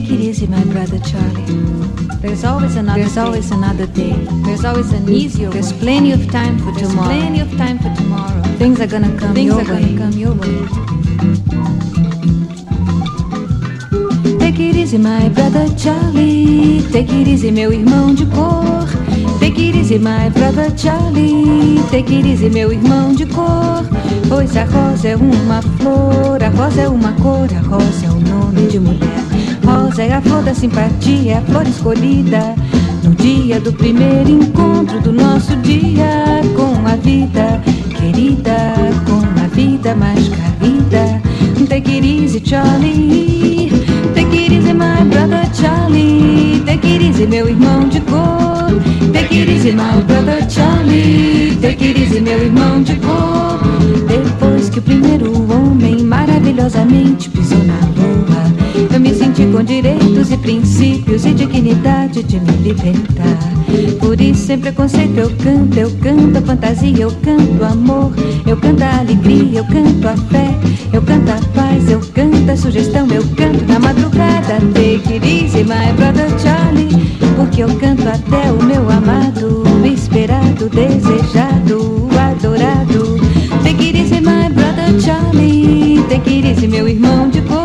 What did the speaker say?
Take it easy, my brother Charlie. There's always another day. There's always an easier way. There's plenty of time for tomorrow. Things are gonna come your way. Take it easy, my brother Charlie. Take it easy, meu irmão de cor. Take it easy, my brother Charlie. Take it easy, meu irmão de cor. Pois a rosa é uma flor, a rosa é uma cor, a rosa é o nome de mulher. Rosa é a flor da simpatia, é a flor escolhida no dia do primeiro encontro do nosso dia com a vida querida, com a vida mais carida. Take it easy, Charlie. Take it easy, my brother Charlie. Take it easy, meu irmão de cor. Take it easy, my brother Charlie. Take it easy, meu irmão de cor. Depois que o primeiro homem maravilhosamente pisou na lua, eu me senti com direitos e princípios e dignidade de me libertar. Por isso sem preconceito eu canto a fantasia, eu canto o amor, eu canto a alegria, eu canto a fé, eu canto a paz, eu canto a sugestão, eu canto na madrugada. Take it easy, my brother Charlie, porque eu canto até o meu amado, esperado, desejado, adorado. Take it easy, my brother Charlie. Take it easy, meu irmão de cor.